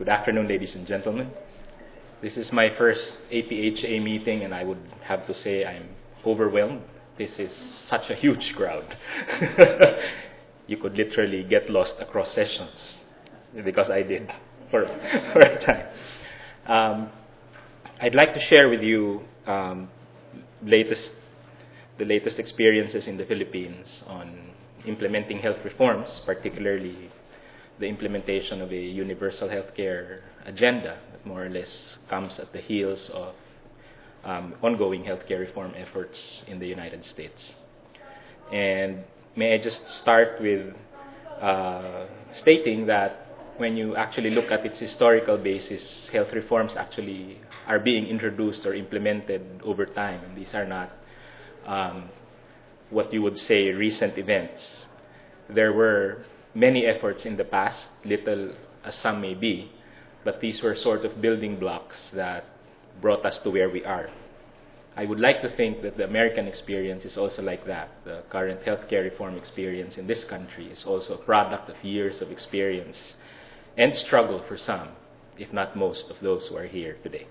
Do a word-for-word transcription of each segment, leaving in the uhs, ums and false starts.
Good afternoon, ladies and gentlemen. This is my first A P H A meeting, and I would have to say I'm overwhelmed. This is such a huge crowd. You could literally get lost across sessions, because I did for, for a time. Um, I'd like to share with you um, latest, the latest experiences in the Philippines on implementing health reforms, particularly the implementation of a universal healthcare agenda that more or less comes at the heels of um, ongoing healthcare reform efforts in the United States. And may I just start with uh, stating that when you actually look at its historical basis, health reforms actually are being introduced or implemented over time. And these are not um, what you would say recent events. There were many efforts in the past, little as some may be, but these were sort of building blocks that brought us to where we are. I would like to think that the American experience is also like that. The current healthcare reform experience in this country is also a product of years of experience and struggle for some, if not most, of those who are here today.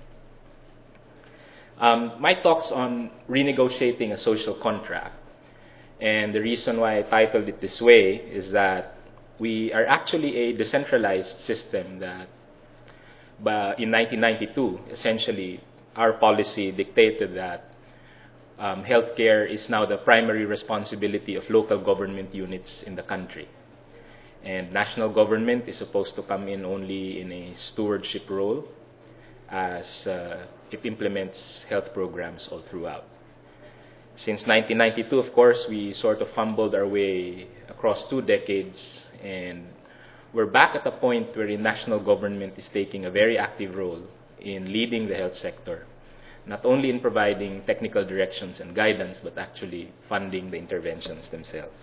Um, my talk's on renegotiating a social contract. And the reason why I titled it this way is that we are actually a decentralized system that but in nineteen ninety-two, essentially, our policy dictated that um, healthcare is now the primary responsibility of local government units in the country. And national government is supposed to come in only in a stewardship role as uh, it implements health programs all throughout. Since nineteen ninety-two, of course, we sort of fumbled our way across two decades, and we're back at a point where the national government is taking a very active role in leading the health sector, not only in providing technical directions and guidance, but actually funding the interventions themselves.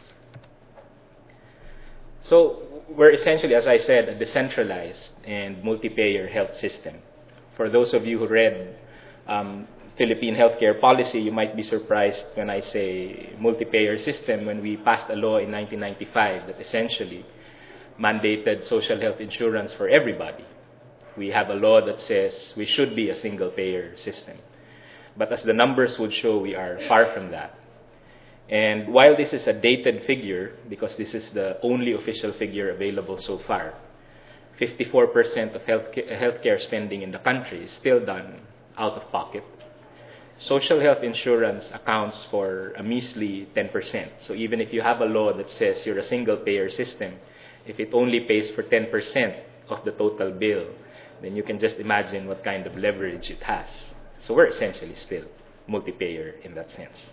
So we're essentially, as I said, a decentralized and multi-payer health system. For those of you who read um, Philippine healthcare policy, you might be surprised when I say multi-payer system when we passed a law in nineteen ninety-five that essentially mandated social health insurance for everybody. We have a law that says we should be a single-payer system. But as the numbers would show, we are far from that. And while this is a dated figure, because this is the only official figure available so far, fifty-four percent of healthcare, healthcare spending in the country is still done out of pocket. Social health insurance accounts for a measly ten percent. So even if you have a law that says you're a single-payer system, if it only pays for ten percent of the total bill, then you can just imagine what kind of leverage it has. So we're essentially still multi-payer in that sense.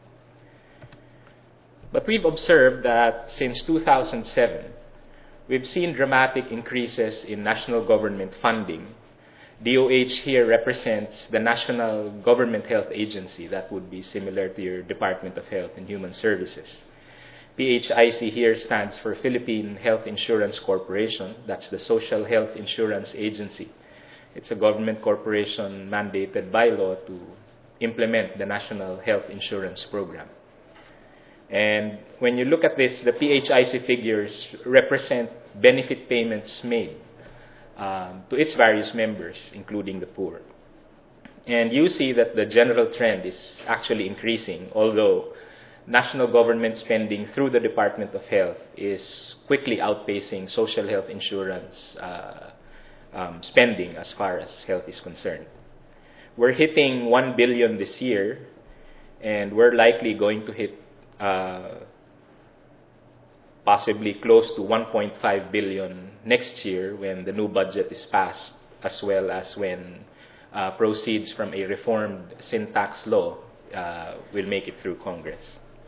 But we've observed that since two thousand seven, we've seen dramatic increases in national government funding. D O H here represents the National Government Health Agency. That would be similar to your Department of Health and Human Services. P H I C here stands for Philippine Health Insurance Corporation. That's the Social Health Insurance Agency. It's a government corporation mandated by law to implement the National Health Insurance Program. And when you look at this, the P H I C figures represent benefit payments made um, to its various members, including the poor. And you see that the general trend is actually increasing, although national government spending through the Department of Health is quickly outpacing social health insurance uh, um, spending as far as health is concerned. We're hitting one billion this year, and we're likely going to hit uh, possibly close to one point five billion next year when the new budget is passed, as well as when uh, proceeds from a reformed sin tax law uh, will make it through Congress.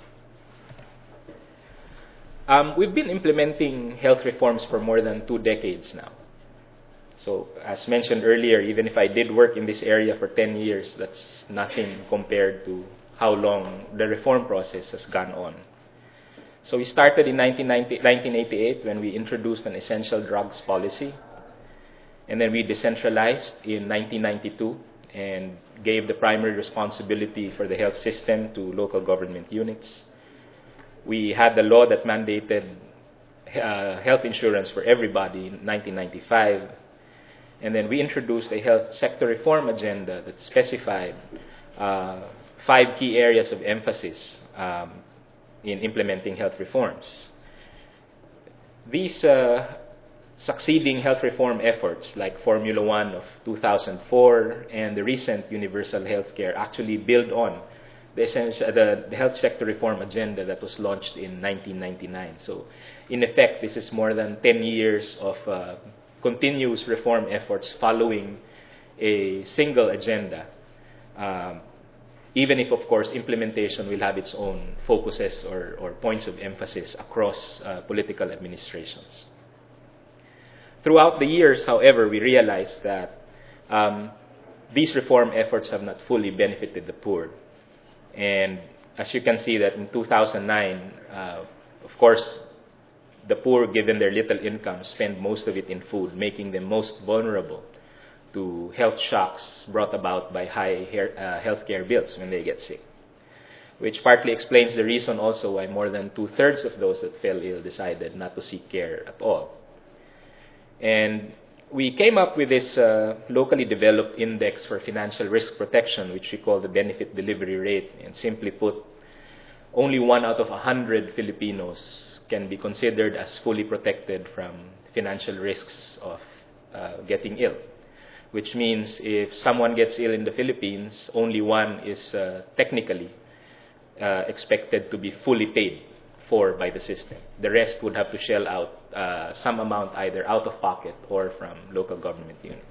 Um, we've been implementing health reforms for more than two decades now. So, as mentioned earlier, even if I did work in this area for ten years, that's nothing compared to how long the reform process has gone on. So we started in nineteen eighty-eight when we introduced an essential drugs policy. And then we decentralized in nineteen ninety-two and gave the primary responsibility for the health system to local government units. We had the law that mandated uh, health insurance for everybody in nineteen ninety-five. And then we introduced a health sector reform agenda that specified uh, five key areas of emphasis um, in implementing health reforms. These uh, succeeding health reform efforts, like Formula One of two thousand four and the recent Universal Healthcare, actually build on the, essential, the, the health sector reform agenda that was launched in nineteen ninety-nine. So, in effect, this is more than ten years of uh, continuous reform efforts following a single agenda, um, even if, of course, implementation will have its own focuses or, or points of emphasis across uh, political administrations. Throughout the years, however, we realized that um, these reform efforts have not fully benefited the poor. And as you can see that in two thousand nine, uh, of course, the poor, given their little income, spend most of it in food, making them most vulnerable to health shocks brought about by high hair, uh, healthcare bills when they get sick, which partly explains the reason also why more than two-thirds of those that fell ill decided not to seek care at all. And we came up with this uh, locally developed index for financial risk protection, which we call the benefit delivery rate. And simply put, only one out of a hundred Filipinos can be considered as fully protected from financial risks of uh, getting ill, which means if someone gets ill in the Philippines, only one is uh, technically uh, expected to be fully paid for by the system. The rest would have to shell out uh, some amount either out of pocket or from local government units.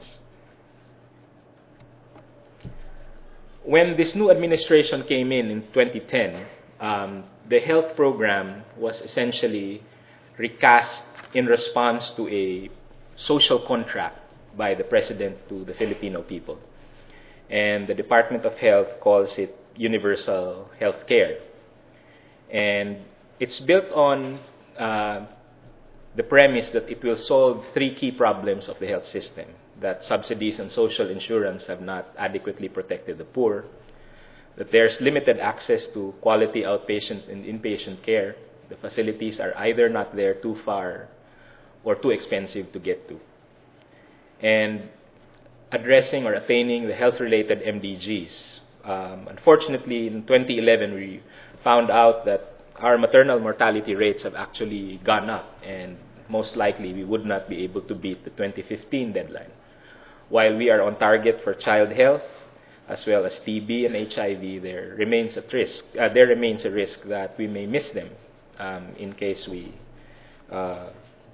When this new administration came in in twenty ten, um, the health program was essentially recast in response to a social contract by the President to the Filipino people. And the Department of Health calls it universal health care. And it's built on uh, the premise that it will solve three key problems of the health system: that subsidies and social insurance have not adequately protected the poor, that there's limited access to quality outpatient and inpatient care. The facilities are either not there, too far, or too expensive to get to. And addressing or attaining the health-related M D Gs. Um, unfortunately, in twenty eleven, we found out that our maternal mortality rates have actually gone up, and most likely we would not be able to beat the twenty fifteen deadline. While we are on target for child health, as well as T B and H I V, there remains a risk. Uh, there remains a risk that we may miss them um, in case we, uh,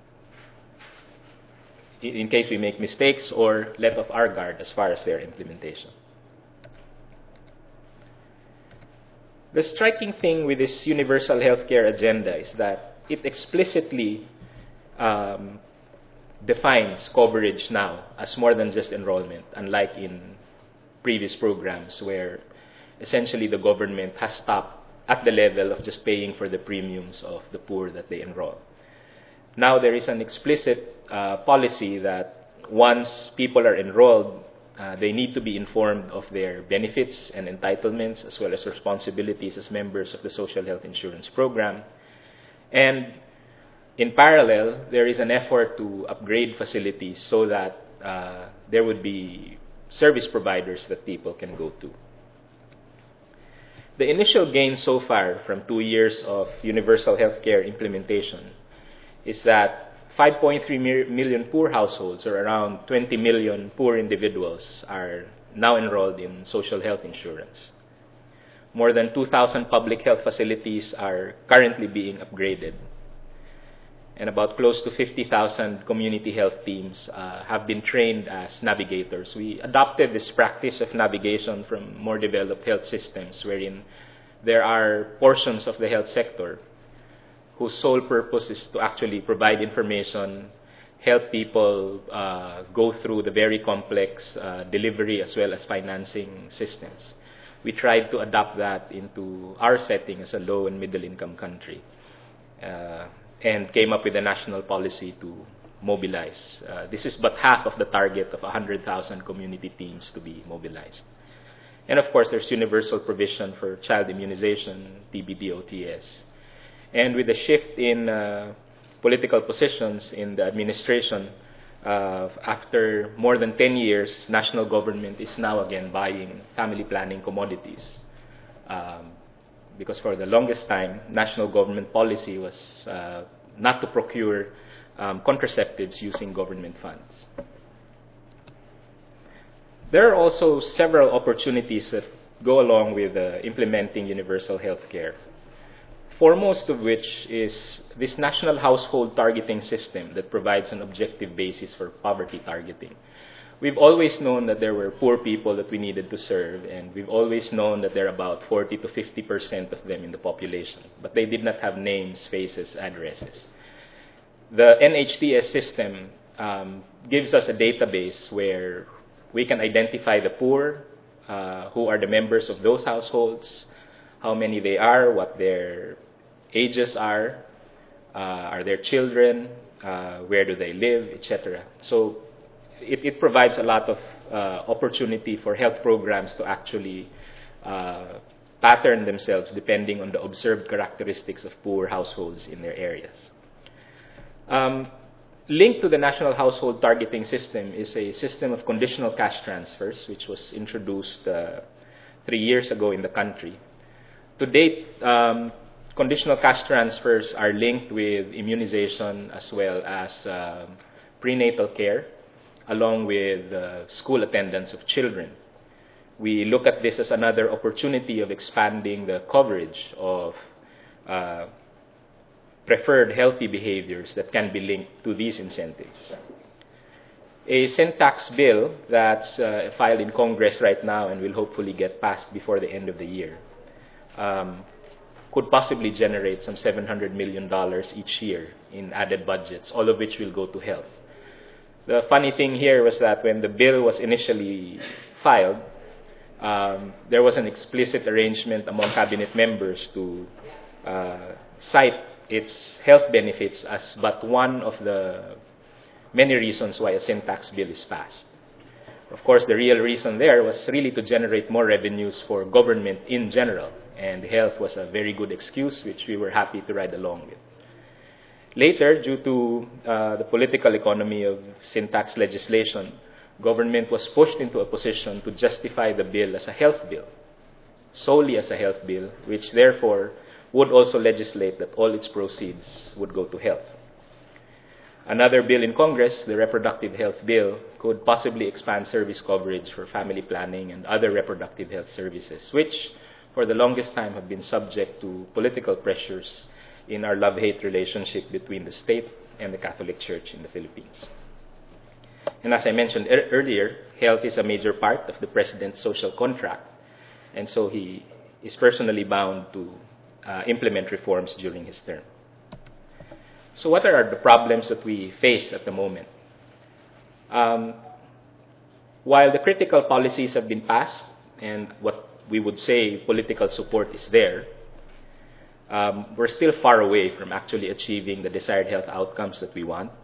in case we make mistakes or let off our guard as far as their implementation. The striking thing with this universal healthcare agenda is that it explicitly um, defines coverage now as more than just enrollment, unlike in previous programs where essentially the government has stopped at the level of just paying for the premiums of the poor that they enroll. Now there is an explicit uh, policy that once people are enrolled, Uh, they need to be informed of their benefits and entitlements as well as responsibilities as members of the social health insurance program. And in parallel, there is an effort to upgrade facilities so that uh, there would be service providers that people can go to. The initial gain so far from two years of universal healthcare implementation is that five point three million poor households, or around twenty million poor individuals, are now enrolled in social health insurance. More than two thousand public health facilities are currently being upgraded. And about close to fifty thousand community health teams uh, have been trained as navigators. We adopted this practice of navigation from more developed health systems, wherein there are portions of the health sector whose sole purpose is to actually provide information, help people uh, go through the very complex uh, delivery as well as financing systems. We tried to adapt that into our setting as a low and middle income country uh, and came up with a national policy to mobilize. Uh, this is but half of the target of one hundred thousand community teams to be mobilized. And of course, there's universal provision for child immunization, T B D O T S. And with the shift in uh, political positions in the administration, uh, after more than ten years, national government is now again buying family planning commodities. Um, because for the longest time, national government policy was uh, not to procure um, contraceptives using government funds. There are also several opportunities that go along with uh, implementing universal health care. Foremost of which is this national household targeting system that provides an objective basis for poverty targeting. We've always known that there were poor people that we needed to serve, and we've always known that there are about forty to fifty percent of them in the population, but they did not have names, faces, addresses. The N H T S system um, gives us a database where we can identify the poor, uh, who are the members of those households, how many they are, what their ages are, uh, are there children, uh, where do they live, et cetera. So it, it provides a lot of uh, opportunity for health programs to actually uh, pattern themselves depending on the observed characteristics of poor households in their areas. Um, linked to the national household targeting system is a system of conditional cash transfers, which was introduced uh, three years ago in the country. To date, um, conditional cash transfers are linked with immunization as well as uh, prenatal care, along with uh, school attendance of children. We look at this as another opportunity of expanding the coverage of uh, preferred healthy behaviors that can be linked to these incentives. A sin tax bill that's uh, filed in Congress right now and will hopefully get passed before the end of the year um, could possibly generate some seven hundred million dollars each year in added budgets, all of which will go to health. The funny thing here was that when the bill was initially filed, um, there was an explicit arrangement among cabinet members to uh, cite its health benefits as but one of the many reasons why a sin tax bill is passed. Of course, the real reason there was really to generate more revenues for government in general, and health was a very good excuse, which we were happy to ride along with. Later, due to uh, the political economy of sin tax legislation, government was pushed into a position to justify the bill as a health bill, solely as a health bill, which therefore would also legislate that all its proceeds would go to health. Another bill in Congress, the Reproductive Health Bill, could possibly expand service coverage for family planning and other reproductive health services, which for the longest time have been subject to political pressures in our love-hate relationship between the state and the Catholic Church in the Philippines. And as I mentioned er- earlier, health is a major part of the President's social contract, and so he is personally bound to uh, implement reforms during his term. So what are the problems that we face at the moment? Um, while the critical policies have been passed and what we would say political support is there, um, we're still far away from actually achieving the desired health outcomes that we want.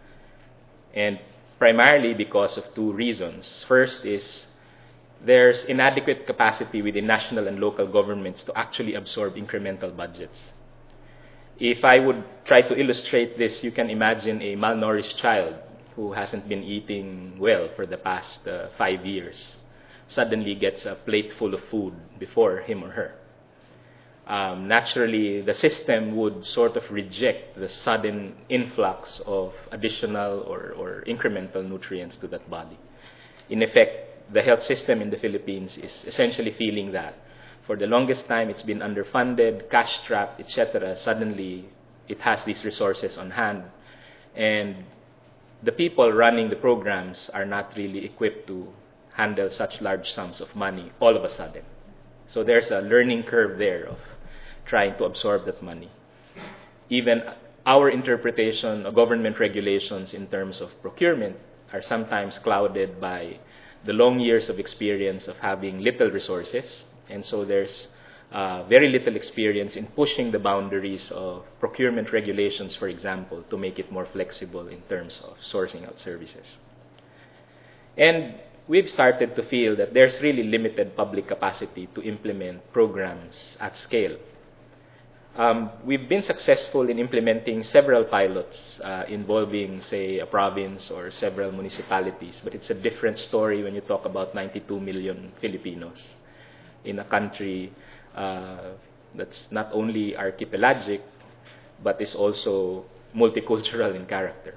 And primarily because of two reasons. First is there's inadequate capacity within national and local governments to actually absorb incremental budgets. If I would try to illustrate this, you can imagine a malnourished child who hasn't been eating well for the past uh, five years suddenly gets a plate full of food before him or her. Um, naturally, the system would sort of reject the sudden influx of additional or, or incremental nutrients to that body. In effect, the health system in the Philippines is essentially feeling that. For the longest time, it's been underfunded, cash-strapped, et cetera. Suddenly, it has these resources on hand. And the people running the programs are not really equipped to handle such large sums of money all of a sudden. So there's a learning curve there of trying to absorb that money. Even our interpretation of government regulations in terms of procurement are sometimes clouded by the long years of experience of having little resources. And so there's uh, very little experience in pushing the boundaries of procurement regulations, for example, to make it more flexible in terms of sourcing out services. And we've started to feel that there's really limited public capacity to implement programs at scale. Um, we've been successful in implementing several pilots uh, involving, say, a province or several municipalities, but it's a different story when you talk about ninety-two million Filipinos in a country uh, that's not only archipelagic, but is also multicultural in character.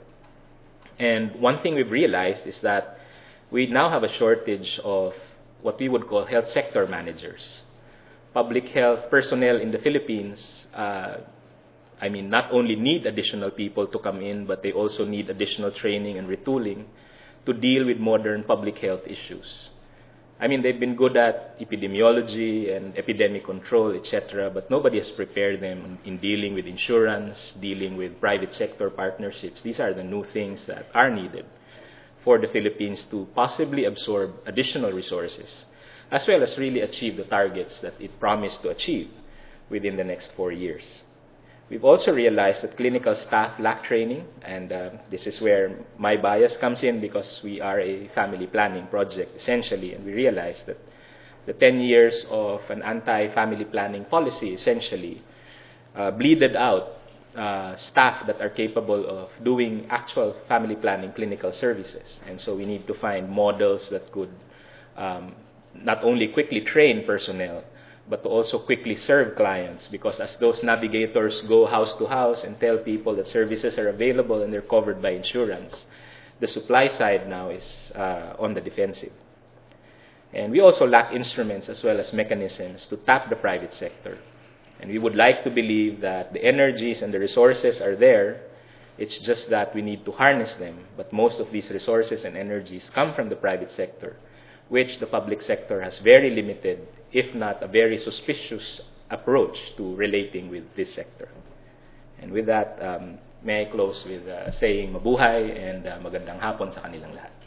And one thing we've realized is that we now have a shortage of what we would call health sector managers. Public health personnel in the Philippines, uh, I mean, not only need additional people to come in, but they also need additional training and retooling to deal with modern public health issues. I mean, they've been good at epidemiology and epidemic control, et cetera, but nobody has prepared them in dealing with insurance, dealing with private sector partnerships. These are the new things that are needed for the Philippines to possibly absorb additional resources, as well as really achieve the targets that it promised to achieve within the next four years. We've also realized that clinical staff lack training, and uh, this is where my bias comes in, because we are a family planning project, essentially, and we realized that the ten years of an anti-family planning policy, essentially, uh, bleeded out uh, staff that are capable of doing actual family planning clinical services. And so we need to find models that could um, not only quickly train personnel, but to also quickly serve clients, because as those navigators go house to house and tell people that services are available and they're covered by insurance, the supply side now is uh, on the defensive. And we also lack instruments as well as mechanisms to tap the private sector. And we would like to believe that the energies and the resources are there. It's just that we need to harness them. But most of these resources and energies come from the private sector, which the public sector has very limited, if not a very suspicious approach to relating with this sector. And with that, um, may I close with uh, saying mabuhay and uh, magandang hapon sa kanilang lahat.